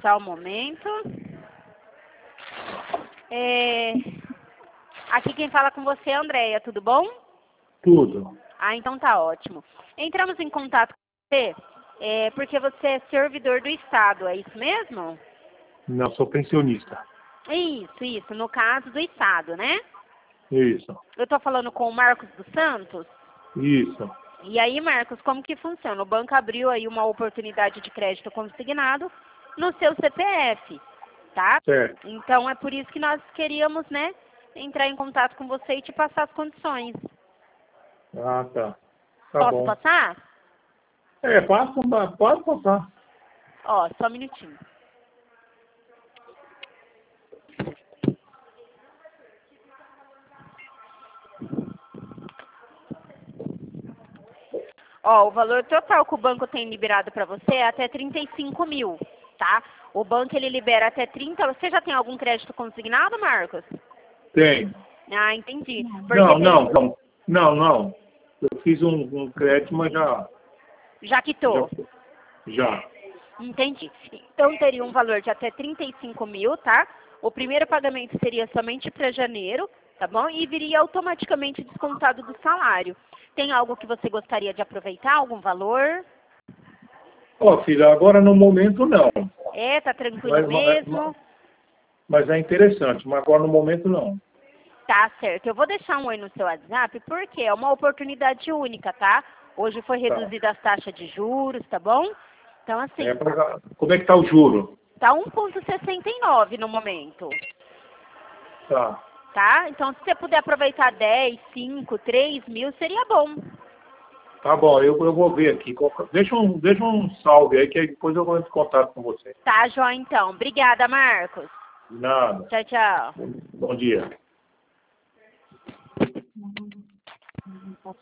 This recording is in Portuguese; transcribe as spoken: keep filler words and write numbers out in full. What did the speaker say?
Só um momento. É... Aqui quem fala com você é a Andréia, tudo bom? Tudo. Ah, então tá ótimo. Entramos em contato com você é, porque você é servidor do Estado, é isso mesmo? Não, sou pensionista. Isso, isso, no caso do Estado, né? Isso. Eu tô falando com o Marcos dos Santos. Isso. E aí, Marcos, como que funciona? O banco abriu aí uma oportunidade de crédito consignado no seu C P F, tá? Certo. Então é por isso que nós queríamos, né, entrar em contato com você e te passar as condições. Ah, tá. Tá Posso bom. passar? É, passa, pode passar. Ó, só um minutinho. Ó, o valor total que o banco tem liberado para você é até trinta e cinco mil, tá? O banco, ele libera até trinta... Você já tem algum crédito consignado, Marcos? Tem. Ah, entendi. Porque Não, tem- não, não. Não, não. Eu fiz um, um crédito, mas já, Já quitou? já. Já. Entendi. Então teria um valor de até trinta e cinco mil, tá? O primeiro pagamento seria somente para janeiro, tá bom? E viria automaticamente descontado do salário. Tem algo que você gostaria de aproveitar? Algum valor? Ó, filha, agora no momento não. É, tá tranquilo Mas, mas, mesmo? mas é interessante, mas agora no momento não. Tá certo. Eu vou deixar um oi no seu WhatsApp porque é uma oportunidade única, tá? Hoje foi Tá. reduzida as taxas de juros, tá bom? Então, assim, É pra- como é que tá o juro? tá um vírgula sessenta e nove no momento. Tá. Tá? Então, se você puder aproveitar dez, cinco, três mil, seria bom. Tá bom, eu, eu vou ver aqui. Deixa um, deixa um salve aí, que aí depois eu vou entrar em contato com você. Tá, Jó, então. Obrigada, Marcos. Nada. Tchau, tchau. Bom dia.